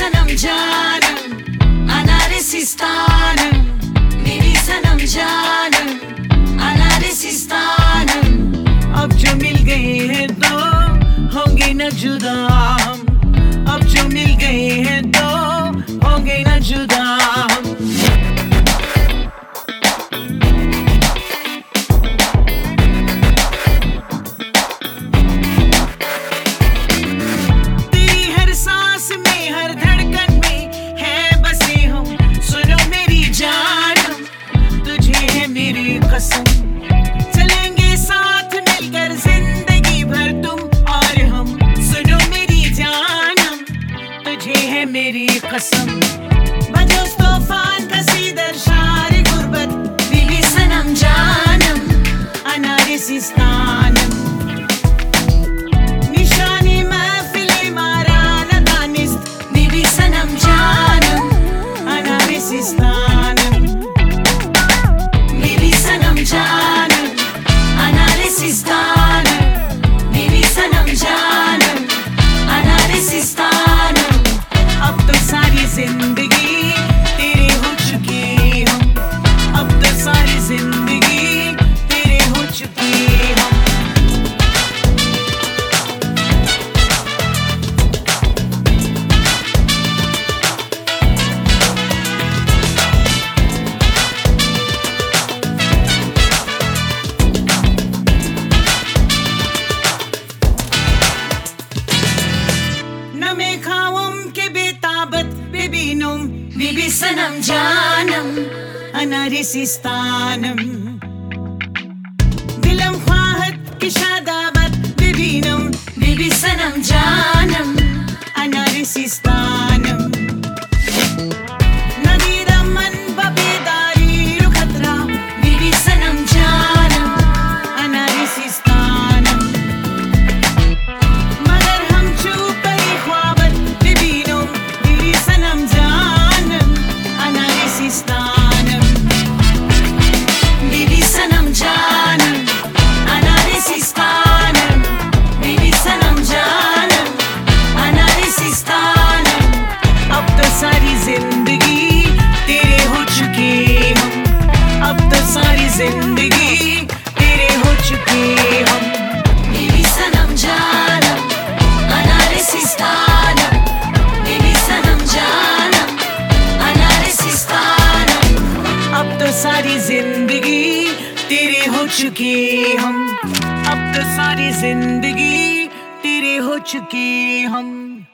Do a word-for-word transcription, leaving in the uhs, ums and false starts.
सनम जानम अनारसिस्तानम, मेरी सनम जानम अनारसिस्तानम। अब जो मिल गए हैं तो होंगे न जुदा हम, अब जो मिल गए हैं तो होंगे न जुदा हम। तेरी हर सांस में हर धड़कन में है बसे हम, सुनो मेरी जानम तुझे है मेरी कसम। चलेंगे साथ मिलकर जिंदगी भर तुम और हम, सुनो मेरी जानम तुझे है मेरी कसम। बजोस तूफान कसी दरशार गुर्बत, बीबी सनम जानम अनारसिस्तानम। निशानी महफिले मारा न दानिस्त, बीबी सनम जानम अनारसिस्तानम। बीबी सनम जानम अनारसिस्तानम, बीबी सनम जानम अनारसिस्तानम। अब तो सारी जिंदगी तेरे हो चुकी हम, अब तो सारी जिंदगी तेरे हो चुकी हम। नमे खावम के बेताबत बेबीनुम, बीबी सनम जानम अनारसिस्तानम। दिलम ख्वाहत की शादाबत बेबीनुम, बीबी सनम जानम अनारसिस्तानम। नदीरम मन बबेदारी रुखतरा, बीबी सनम जानम अनारसिस्तानम। मगर हम चूप ही ख्वाबत बेबीनुम, बीबी सनम जानम अनारसिस्तानम। बीबी सनम जानम अनारसिस्तानम, बीबी सनम जानम अनारसिस्तानम। अब तो सारी जिंदगी तेरे हो चुकी हम, अब तो सारी जिंदगी तेरे हो चुकी हम। बीबी सनम जानम अनारसिस्तानम, बीबी सनम जानम अनारसिस्तानम। अब तो सारी जिंदगी तेरे हो चुकी हम, अब तो सारी जिंदगी तेरे हो चुकी हम।